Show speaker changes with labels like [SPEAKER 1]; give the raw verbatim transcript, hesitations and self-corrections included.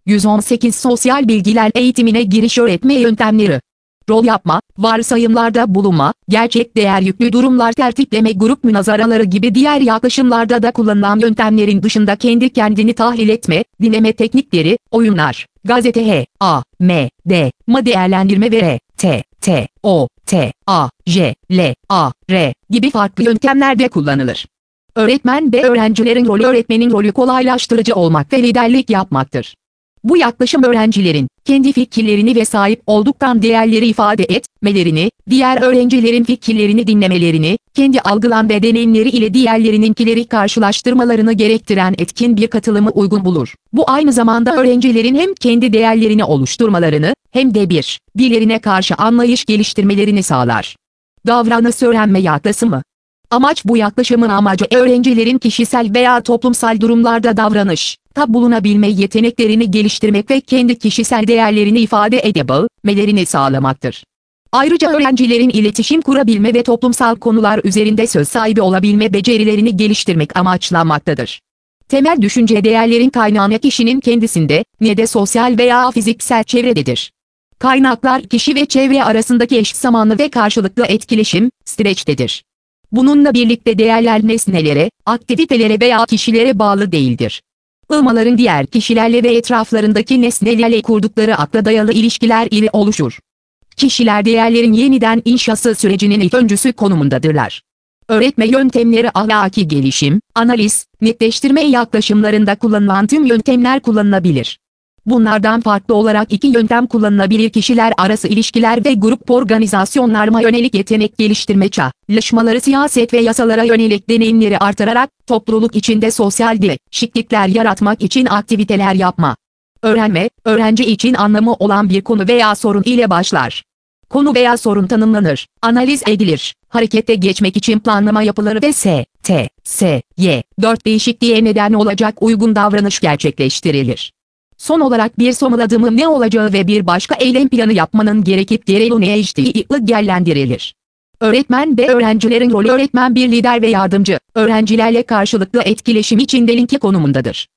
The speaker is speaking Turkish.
[SPEAKER 1] yüz on sekiz Sosyal bilgiler eğitimine giriş öğretme yöntemleri. Rol yapma, varsayımlarda bulunma, gerçek değer yüklü durumlar tertipleme, grup münazaraları gibi diğer yaklaşımlarda da kullanılan yöntemlerin dışında kendi kendini tahlil etme, dinleme teknikleri, oyunlar, gazete H, A, M, D, M değerlendirme ve R, T, T, O, T, A, J, L, A, R gibi farklı yöntemlerde kullanılır. Öğretmen ve öğrencilerin rolü öğretmenin rolü kolaylaştırıcı olmak ve liderlik yapmaktır. Bu yaklaşım öğrencilerin kendi fikirlerini ve sahip olduktan değerleri ifade etmelerini, diğer öğrencilerin fikirlerini dinlemelerini, kendi algılan ve deneyimleri ile diğerlerininkileri karşılaştırmalarını gerektiren etkin bir katılımı uygun bulur. Bu aynı zamanda öğrencilerin hem kendi değerlerini oluşturmalarını hem de bir, diğerine karşı anlayış geliştirmelerini sağlar. Davranış öğrenme yaklaşımı. Amaç bu yaklaşımın amacı öğrencilerin kişisel veya toplumsal durumlarda davranış ta bulunabilme yeteneklerini geliştirmek ve kendi kişisel değerlerini ifade edebilmelerini sağlamaktır. Ayrıca öğrencilerin iletişim kurabilme ve toplumsal konular üzerinde söz sahibi olabilme becerilerini geliştirmek amaçlanmaktadır. Temel düşünce değerlerin kaynağı ne kişinin kendisinde ne de sosyal veya fiziksel çevrededir. Kaynaklar kişi ve çevre arasındaki eş zamanlı ve karşılıklı etkileşim süreçtedir. Bununla birlikte değerler nesnelere, aktivitelere veya kişilere bağlı değildir. Ilmaların diğer kişilerle ve etraflarındaki nesnelerle kurdukları akla dayalı ilişkiler ile oluşur. Kişiler değerlerin yeniden inşası sürecinin ilk öncüsü konumundadırlar. Öğretme yöntemleri ahlaki gelişim, analiz, netleştirme yaklaşımlarında kullanılan tüm yöntemler kullanılabilir. Bunlardan farklı olarak iki yöntem kullanılabilir: kişiler arası ilişkiler ve grup organizasyonlarına yönelik yetenek geliştirme çalışmaları, siyaset ve yasalara yönelik deneyimleri artırarak topluluk içinde sosyal değişiklikler yaratmak için aktiviteler yapma. Öğrenme, öğrenci için anlamı olan bir konu veya sorun ile başlar. Konu veya sorun tanımlanır, analiz edilir, harekete geçmek için planlama yapılır ve S, T, S, Y, dört değişikliğe neden olacak uygun davranış gerçekleştirilir. Son olarak bir somut adımın ne olacağı ve bir başka eylem planı yapmanın gerekip gereği değerlendirilir. Öğretmen ve öğrencilerin rolü: öğretmen bir lider ve yardımcı, öğrencilerle karşılıklı etkileşim içinde linki konumundadır.